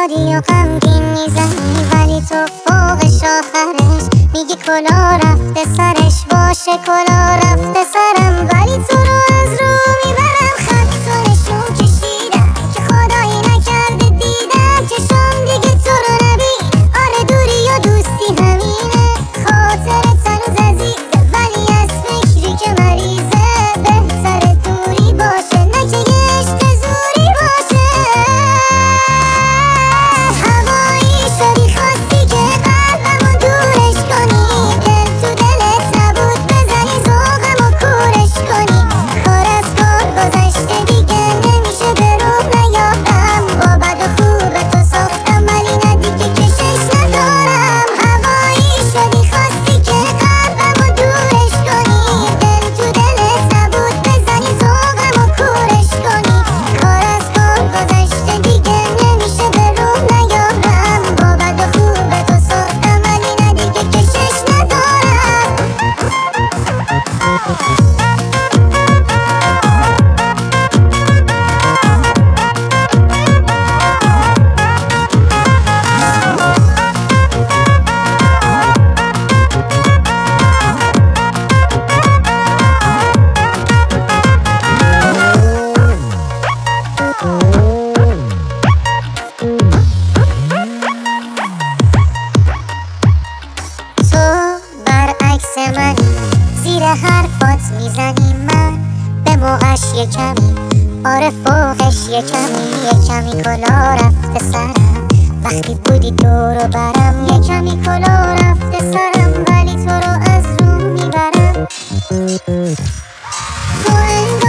شادی و غمگین میزنی، ولی تو فوقش آخرش میگی کلا رفته سرش. باشه کلا رفته سرم، ولی تو رو از رو میبرم. خط تو نشون کشیدم که خدایی نکرده دیدم چشم دیگه تو رو نبین. آره دوری و دوستی همینه، خاطرت هنوز عزیزه، ولی از فکری که مریضه بهتره دوری باشه، نه که یه عشق زوری باشه. هوایی شدی خواستی که قلبمو دورش کنی، دل تو دلت نبود بزنی ذوقمو کورش کنی. کار از کار گذشته دیگه نمیشه به روح نیارم، با بد و خوب تو ساختم ولی نه دیگه کشش ندارم. هوایی شدی خواستی که قلبمو دورش کنی، دل تو دلت نبود بزنی ذوقمو کورش کنی. کار از کار گذشته دیگه نمیشه به روح نیارم، با بد و خوب تو ساختم ولی نه دیگه کشش ندارم. تو برعکس منی، زیر حرفات میزنی، من به موقعش یه کمی، آره فوقش یه کمی کلا رفته سرم. وقتی بودی دور و برم یه کمی کلا رفته سرم، ولی تو رو از رو میبرم. تو